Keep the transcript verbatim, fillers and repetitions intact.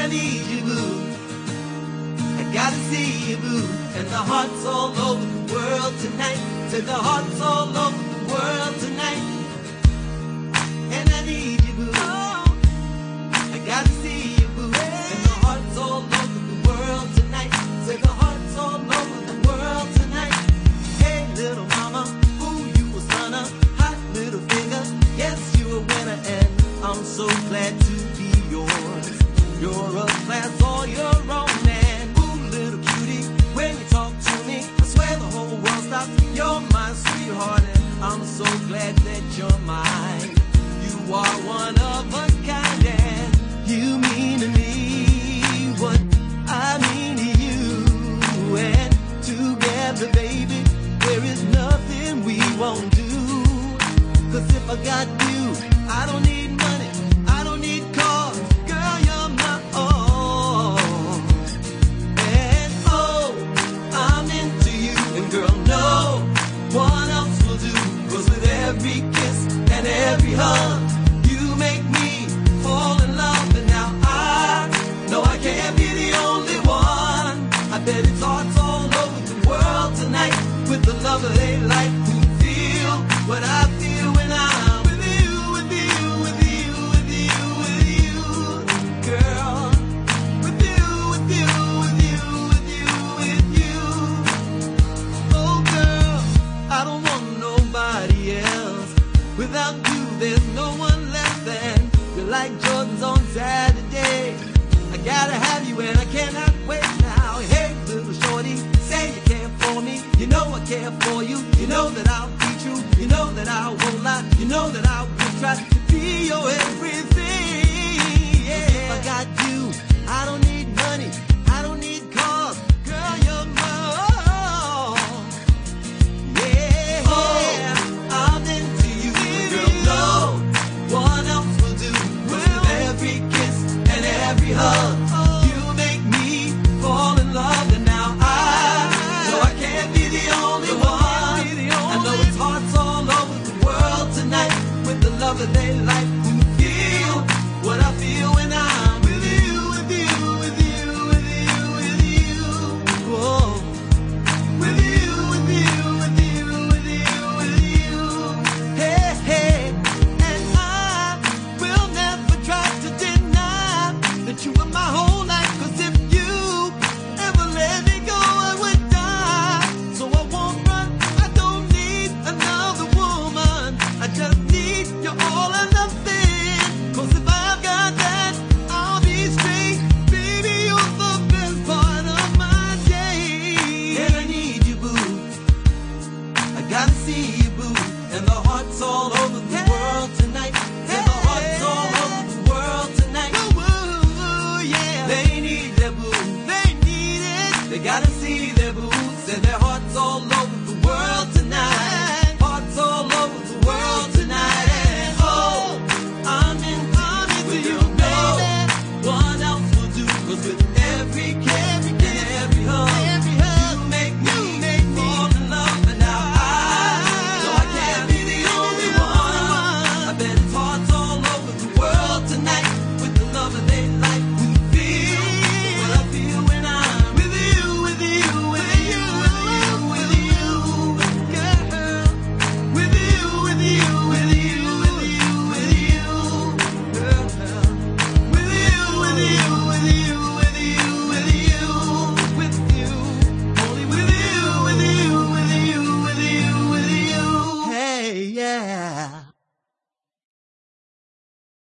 need you, boo. I gotta see you, boo. And the heart's all over the world tonight. Said the heart's all over the world tonight. And I need you, boo. I gotta see you, boo. And the heart's all over the world tonight. Said the heart's all over the world tonight. Hey, little mama, ooh, you a stunner. Hot little finger, yes, you a winner. And I'm so glad to be yours. You're a class all your own, and ooh, little cutie, when you talk to me, I swear the whole world stops. You're my sweetheart, and I'm so glad that you're mine. You are one of a kind, and you mean to me what I mean to you. And together, baby, there is nothing we won't do. 'Cause if I got you, I don't need money, I don't need cars. Girl, you're my all. And oh, I'm into you. And girl, no one else will do. 'Cause with every kiss and every hug, you make me fall in love. And now I know I can't be the only one. I bet it's hearts all over the world tonight with the love that they like, who feel what I feel when I'm with you, with you, with you, with you, with you, girl. With you, with you, with you, with you, with you. Oh, girl, I don't want nobody else. Without you, there's no one left. And you're like Jordan's on Saturday. I gotta have you and I cannot wait now. Hey, little shorty, say you care for me. You know I care for you. You know that I'll be true. You know that I won't lie. You know that I will try to be your everything. Yeah. If I got you, I don't need money. I don't need cars. Girl, you're my all. Yeah. Oh, I'm into you. Girl, no one else will do. With every kiss and every hug, you make me fall in love. And now I know I can't be the only one. I know it's hearts all over the world tonight with the love that they